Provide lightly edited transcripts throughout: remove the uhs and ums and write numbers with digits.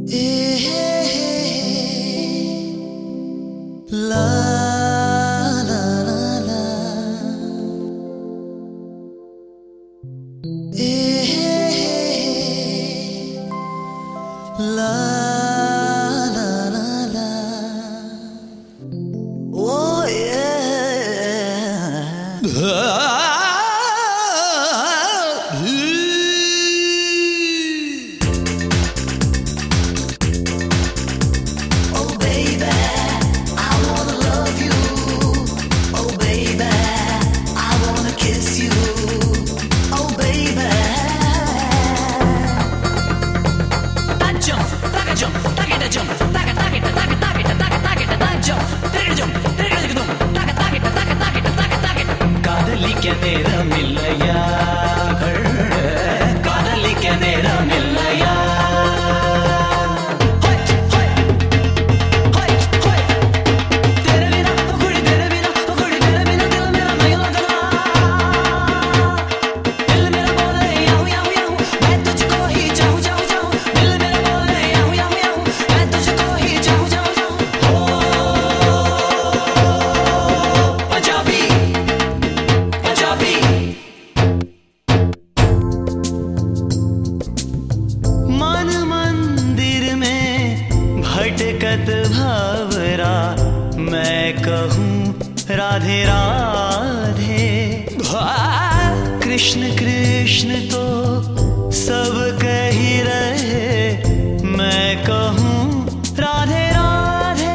La la la la la la la la oh yeah क्या नेरा मिलया कादली क्या नेरा मिलया भटकत भावरा मैं कहूँ राधे राधे कृष्ण कृष्ण तो सब कह ही रहे मैं कहूँ Radhe Radhe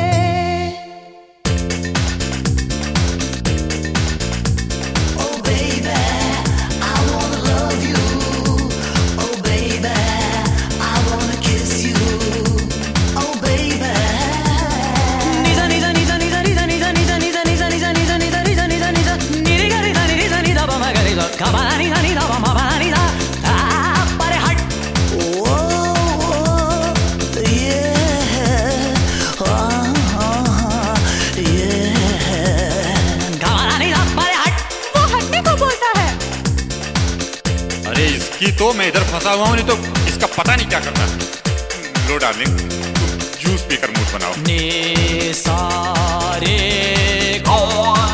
Oh baby I wanna love you Oh baby I wanna kiss you अरे इसकी तो मैं इधर फंसा हुआ हूँ, नहीं तो इसका पता नहीं क्या करता। लो डार्लिंग, जूस पीकर मूड बनाओ। ने सारे